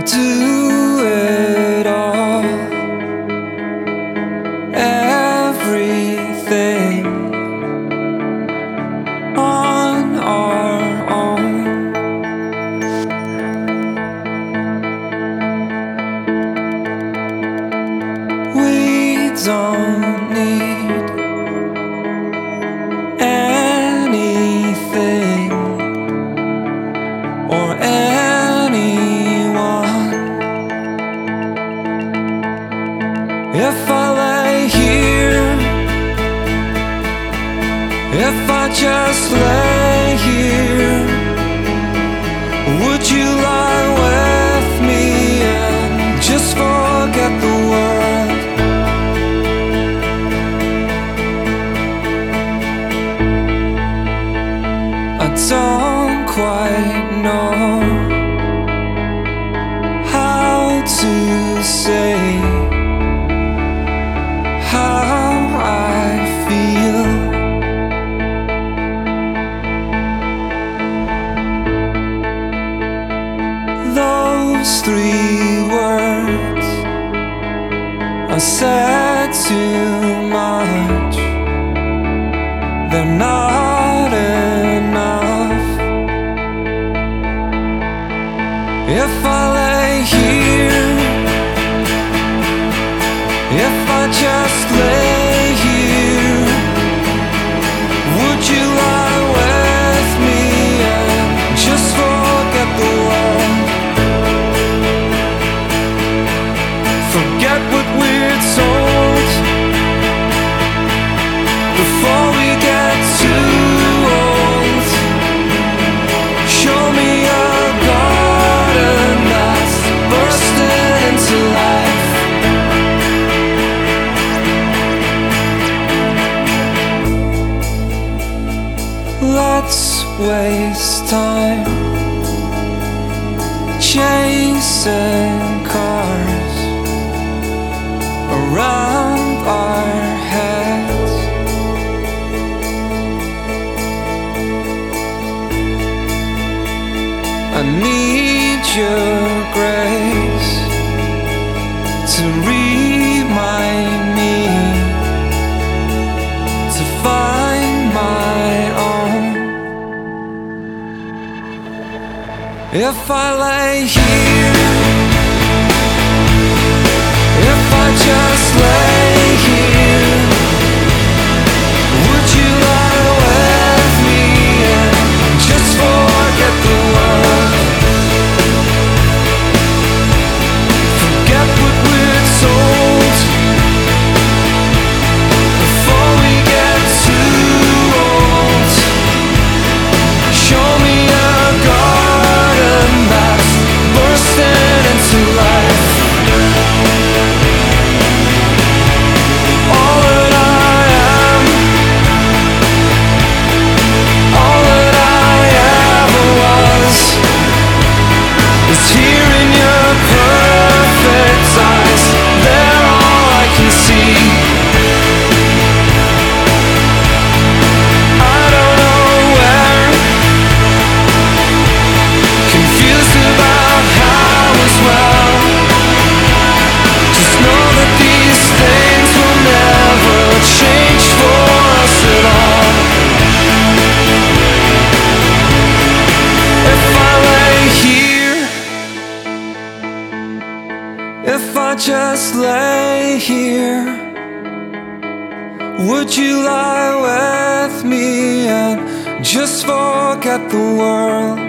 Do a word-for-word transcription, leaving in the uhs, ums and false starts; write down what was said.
do it all, everything on our own. We don't need anything or anyone. If I lay here, if I just lay here, would you lie with me and just forget the world? I don't quite know how to say how I feel. Those three words are said too much. They're not enough. If I lay here, if I just lay here, would you lie with me and just forget the world? Forget what we're told before we get too old. Show me a garden that's bursting into life. Let's waste time chasing cars around our heads. I need your grace to remind me to find my own. If I lay here, if I just lay here, would you lie with me and just forget the world? Forget what we're told before we get too old. Show me a garden that's bursting into life. All that I am, all that I ever was, is here in your perfect eyes. They're all I can see. I don't know where, confused about how as well. Just know that these things will never change for us at all. If I lay here, if I just lay here, would you lie with me and just forget the world?